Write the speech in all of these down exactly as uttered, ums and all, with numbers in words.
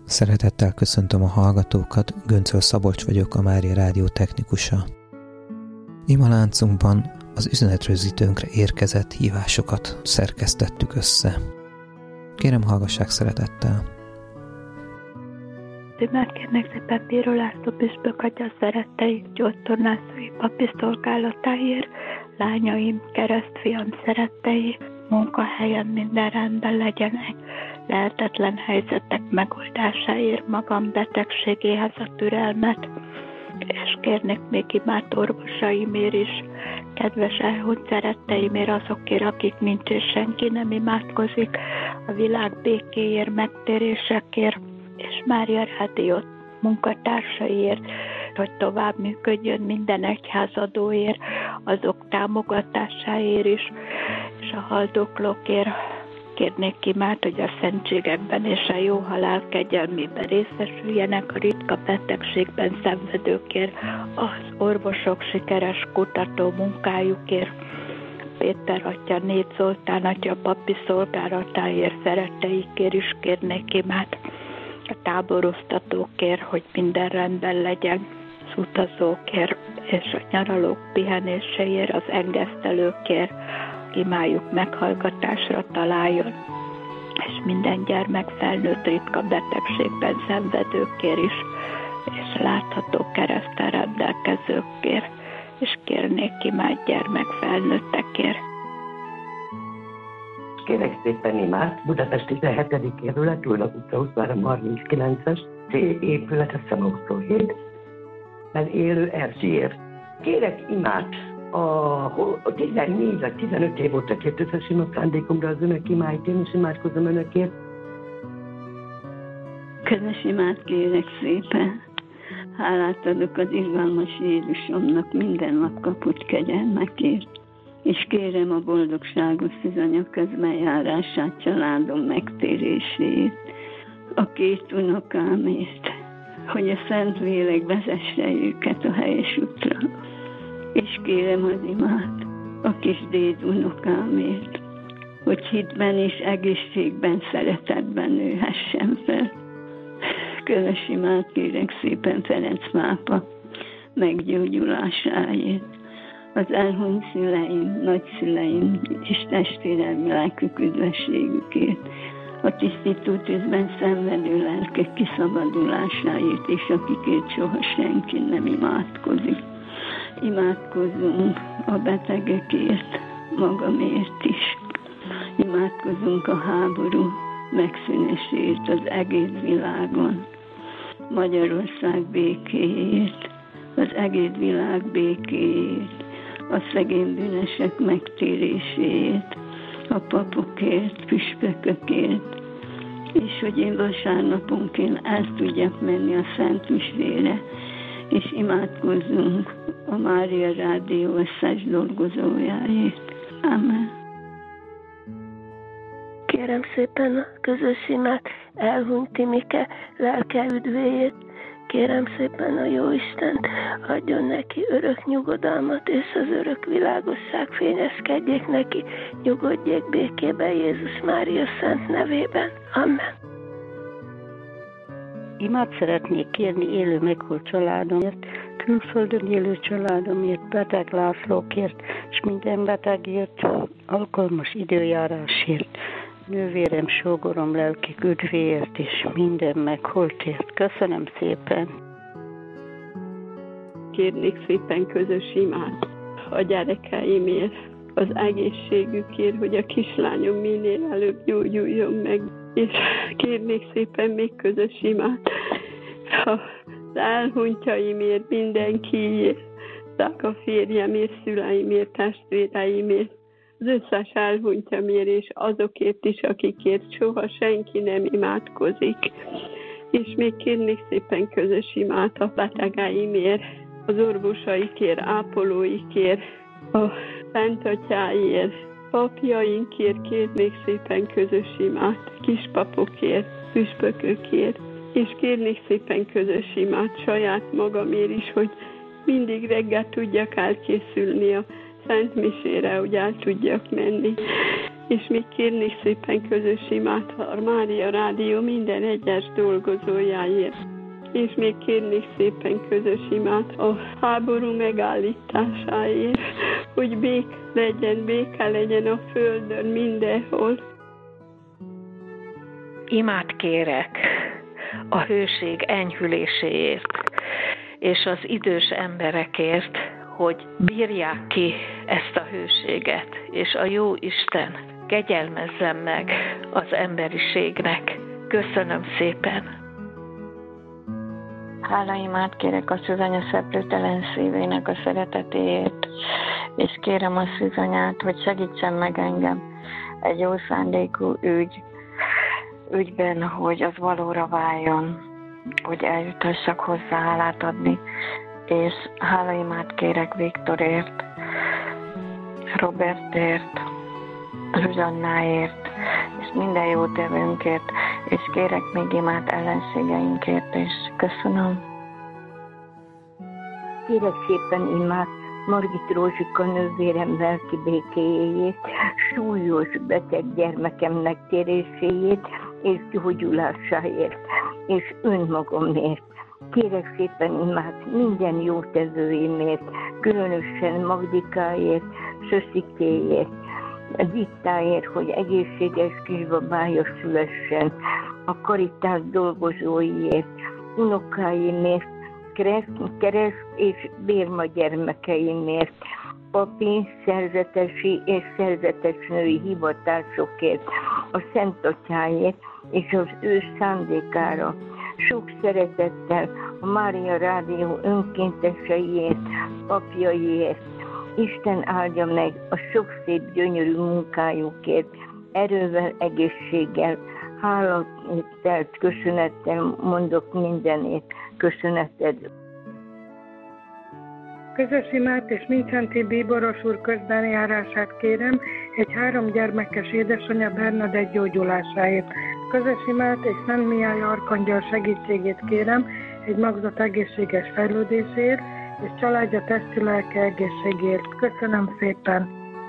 Szeretettel köszöntöm a hallgatókat, Göncöl Szabolcs vagyok, a Mária Rádió technikusa. Imaláncunkban az üzenetrögzítőnkre érkezett hívásokat szerkesztettük össze. Kérem, hallgassák szeretettel! Imát kérnek szépen Bíró László püspök atya szerettei, gyógytornászai papi szolgálatáért, lányaim, keresztfiam szerettei, munkahelyen minden rendben legyenek, lehetetlen helyzetek megoldásáért, magam betegségéhez a türelmet, és kérnek még imád orvosaimért is, kedves elhunyt szeretteimért, azokért, akik nincs és senki nem imádkozik, a világ békéért, megtérésekért, és Mária Rádió munkatársaiért, hogy tovább működjön minden egyházadóért, azok támogatásáért is, és a haldoklókért kérnék imád, hogy a szentségekben és a jó halál kegyelmében részesüljenek, a ritka betegségben szenvedőkért, az orvosok sikeres kutató munkájukért, Péter atya, Néth Zoltán atya papi szolgálatáért, szeretteikért is kérnék imád, a táboroztatókért, hogy minden rendben legyen, az utazókért és a nyaralók pihenéséért, az engesztelőkért, imájuk meghallgatásra találjon, és minden gyermek felnőtt ritka betegségben szenvedőkért is, és látható kereszttel rendelkezőkért, és kérnék imád gyermek felnőttekért. Kérek szépen imád, Budapest tizenhetedik kerület, Ullag utca huszonhárom harminckilences, C épület, a huszonhét, ben élő Erzsiért. Kérek imád, a tizennégy vagy tizenöt év óta kért összesím a szándékomra az önök imáit, én is imádkozom önökért. Közös imát kérek szépen. Hálát adok az irgalmas Jézusomnak minden nap kapott kegyelmekért, és kérem a boldogságos szűzanya közbenjárását, családom megtéréséért, a két unokámért, hogy a Szent Lélek vezesse őket a helyes útra. És kérem az imát a kis déd unokámért, hogy hitben és egészségben, szeretetben nőhessen fel. Közös imát kérek szépen Ferenc pápa meggyógyulásáért, az elhunyt szüleim, nagyszüleim és testvérem lelkük üdvességükért, a tisztító tűzben szenvedő lelkek kiszabadulásáért, és akikért soha senki nem imádkozik. Imádkozzunk a betegekért, magamért is. Imádkozzunk a háború megszűnésért az egész világon. Magyarország békéért, az egész világ békéért, a szegény bűnösek megtéréséért, a papokért, püspökökért, és hogy én vasárnaponként el tudjak menni a Szent Misére, és imádkozzunk a Mária Rádió összes dolgozójáért. Amen. Kérem szépen a közös imát elhunyt Timike lelke üdvéért, kérem szépen a Jóisten adjon neki örök nyugodalmat, és az örök világosság fényezkedjék neki, nyugodjék békében Jézus Mária szent nevében. Amen. Imát szeretnék kérni élő meghalt családomért, külföldön élő családomért, beteg Lászlókért, és minden betegért, alkalmas időjárásért, nővérem, sógorom lelkik üdvéért, és minden meghaltért. Köszönöm szépen! Kérnék szépen közös imát a gyerekeimért, az egészségükért, hogy a kislányom minél előbb gyógyuljon meg, és kérnék szépen még közös imát az elhunytjaimért, mindenkiért, a férjemért, szüleimért, testvéreimért, az összes elhunytjamért, és azokért is, akikért soha senki nem imádkozik. És még kérnék szépen közös imát a betegeimért, az orvosaikért, ápolóikért, a szentatyáért, papjainkért kérnék szépen közös imát, kispapokért, püspökökért, és kérnék szépen közös imát saját magamért is, hogy mindig reggel tudjak elkészülni a Szent Misére, hogy el tudjak menni. És még kérnék szépen közös imát a Mária Rádió minden egyes dolgozójáért. És még kérnék szépen közös imát a háború megállításáért, hogy bék legyen, béke legyen a földön mindenhol. Imát kérek a hőség enyhüléséért, és az idős emberekért, hogy bírják ki ezt a hőséget, és a jó Isten kegyelmezzen meg az emberiségnek. Köszönöm szépen! Hálaimát kérek a szűzanya szeplőtelen szívének a szeretetéért, és kérem a szűzanyát, hogy segítsen meg engem egy jó szándékú ügy, ügyben, hogy az valóra váljon, hogy eljutassak hozzá hálát adni, és hálaimát kérek Viktorért, Robertért, Zsuzsannáért, és minden jó tevőnkért, és kérek még imát ellenségeinkért, és köszönöm. Kérek szépen imát Margit Rózsika nővérem lelki békéjéért, súlyos beteg gyermekemnek téréséért és gyógyulásáért, és önmagamért. Kérek szépen imát minden jó tevőimért, különösen Magdikáért, Söszikéért, Dittáért, hogy egészséges kisbabája szülessen, a Karitás dolgozóiért, unokáimért, kereszt, kereszt és bérma gyermekeimért, papi, szerzetesi és szerzetes női hivatásokért, a Szent Atyáért és az ő szándékára. Sok szeretettel a Mária Rádió önkénteseiért, papjaiért. Isten áldja meg a sok szép, gyönyörű munkájukért, erővel, egészséggel, hálatelt, köszönettel mondok mindenért, köszöneted. Közös imát és Mindszenty Bíboros úr közbenjárását kérem egy három gyermekes édesanyja Bernadett gyógyulásáért. Közös imát és Szent Mihály arkangyal segítségét kérem egy magzat egészséges fejlődéséért, és családja testi lelke egészségért. Köszönöm szépen!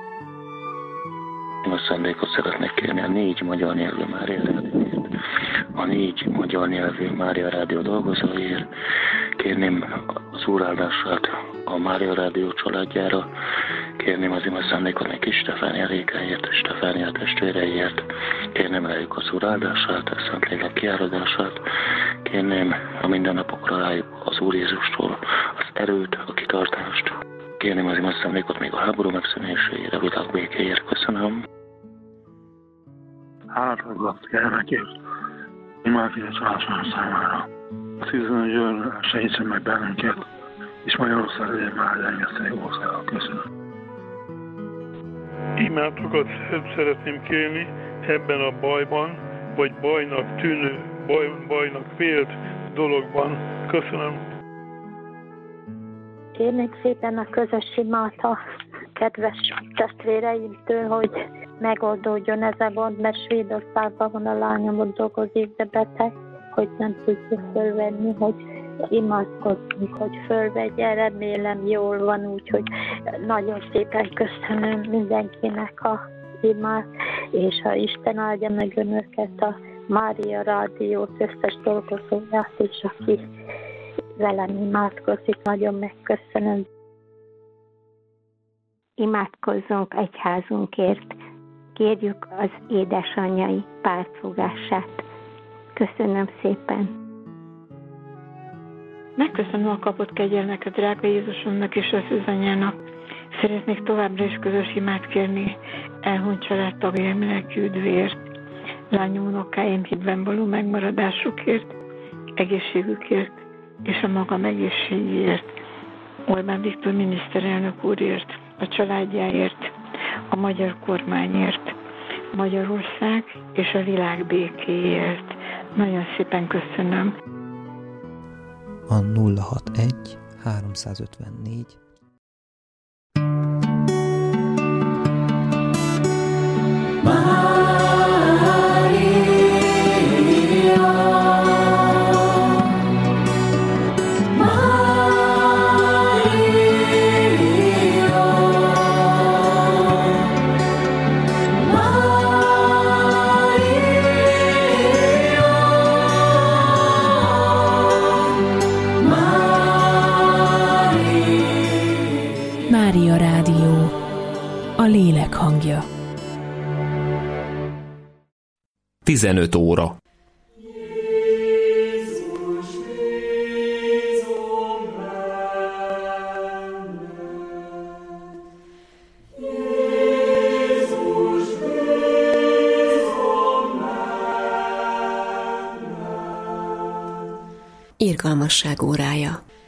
A szándékot szeretnék kérni a négy magyar nyelvű Mária Rádióért, a négy magyar nyelvű Mária Rádió dolgozóért. Kérném az Úr áldását a Mária Rádió családjára, kérném az ima szándékot meg kis Stefánia Rékáért és Stefánia testvéreiért, kérném rájuk az Úr áldását, a Szentlélek kiáradását, kérném a mindennapokra rájuk az Úr Jézustól az erőt, a kitartást, kérném az ima szándékot még a háború megszűnéséért, a világ békéért. Köszönöm. Hálatot gyermekért, imádják a családom számára. A szűzőn jön, segítsen meg bennünket, és Magyarország legyen már elengedte jó országgal. Köszönöm. Imátokat szeretném kérni ebben a bajban, vagy bajnak tűnő, baj, bajnak vélt dologban. Köszönöm. Kérnék szépen a közös imát a kedves testvéreimtől, hogy megoldódjon ez a gond, mert Svédországban van a lányom, ott dolgozik, de beteg, hogy nem tudja fölvenni, hogy imádkozzunk, hogy fölvegye, remélem jól van, úgyhogy nagyon szépen köszönöm mindenkinek a imát, és ha Isten áldja meg önöket, a Mária Rádió összes dolgozóját, és aki velem imádkozik, nagyon megköszönöm. Imádkozzunk egyházunkért, kérjük az édesanyjai pártfogását. Köszönöm szépen. Megköszönöm a kapott kegyelmet a drága Jézusomnak és a szűzanyának. Szeretnék továbbra is közös imát kérni elhunyt családtagjaim lelki üdvéért, lányom unokáim hitben való megmaradásukért, egészségükért és a magam egészségéért, Orbán Viktor miniszterelnök úrért, a családjáért, a magyar kormányért, Magyarország és a világ békéért. Nagyon szépen köszönöm. A nulla hatvanegy háromszázötvennégy Mária, Mária. tizenöt óra. Irgalmasság órája.